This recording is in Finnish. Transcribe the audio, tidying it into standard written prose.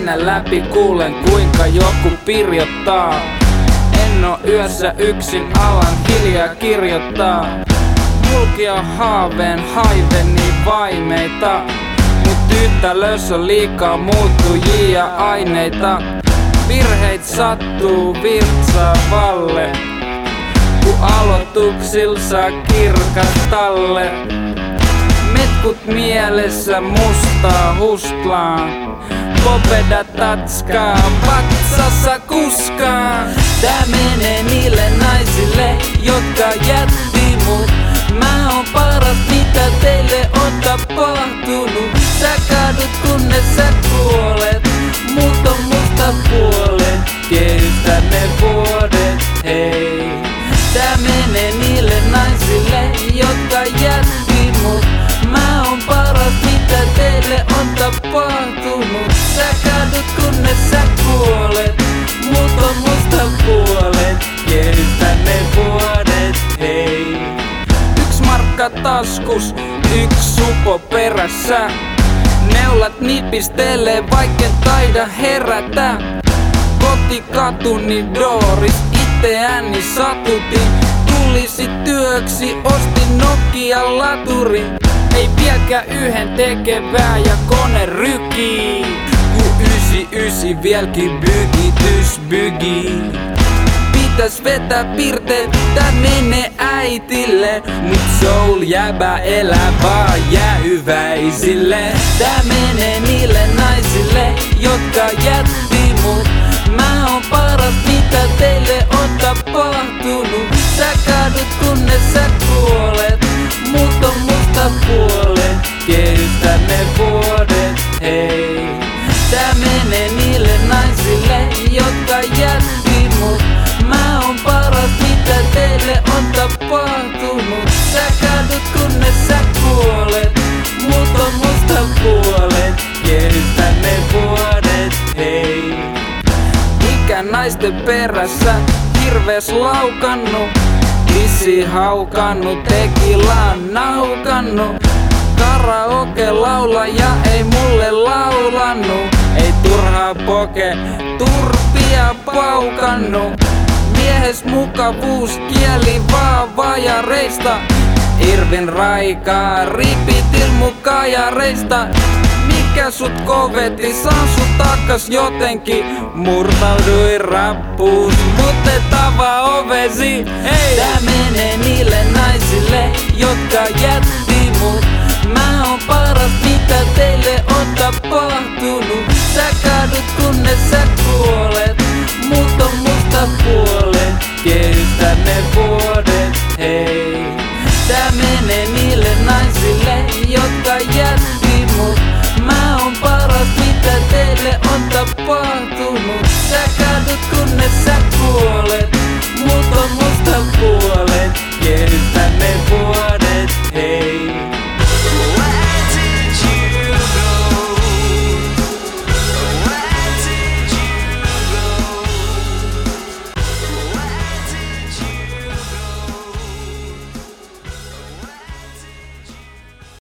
seinän läpi kuulen kuinka joku pirjottaa. En oo yössä yksin, alan hiljaa kirjoittaa. Mulki on haaveen haiveni vaimeita, mut yhtälössä on liikaa muuttujia aineita. Virheit sattuu virtsaavalle, ku aloituksil saa kirkastalle. Metkut mielessä mustaa hustlaan, popeda tatskaa, vatsassa kuskaa. Tää menee niille naisille, jotka jätti mut. Mä oon paras, mitä teille on tapahtunut. Sä kadut kunnes sä kuolet, mut on musta puolet. Kehystä ne vuodet, hei. Tää menee niille naisille, jotka jätti mut. Mä oon paras, mitä teille on tapahtunut. Sä kadut kunnes sä kuolet, mut on musta puolet. Kehystä ne vuodet, hei. 1 markka taskus, 1 supo perässä. Neulat nipistelee, vaikken taida herätä. Kotikatuni Doris, itseäni satutin. Tulisi työksi, ostin Nokia laturi. Ei vieläkään yhden tekevää ja kone rykii. Ku 99 vieläkin bygitys bygi. Pitäis vetää pirteet, tää menee äitille. Mut soul jäbä elää vaan jäähyväisille. Tää menee niille naisille, jotka jätti mut. Mä oon paras, mitä teille on tapahtunut. Sä kadut kunnes sä kuolet, mut on musta puolet. Kehystä ne vuodet, hei. Tää menee niille naisille, jotka jätti mut. Mä oon paras, mitä teille on tapahtunut. Sä kadut kunnes sä kuolet, mut on musta puolet. Kehystä ne vuodet, hei. Mikä naisten perässä hirvees laukannu. Issi haukannu, tekilaan naukannu. Karaoke laulaja ei mulle laulannu. Ei turhaa poke, turpia paukannu. Miehes mukavuus kieli vaan vajareista. Irvin raikaa, ripitil mukajareista. Mikä sut koveti, saan sut takas jotenkin. Murtauduin rappuus, mut et avaa ovesi, hei. Tää menee niille naisille, jotka jätti mut. Mä oon paras, mitä teille on tapahtunut. Sä kadut kunnes sä kuolet, mut on musta puolet. Kehystä ne vuodet, hei. Tää menee niille naisille, jotka jätti mut. Mä oon paras, mitä teille on tapahtunut.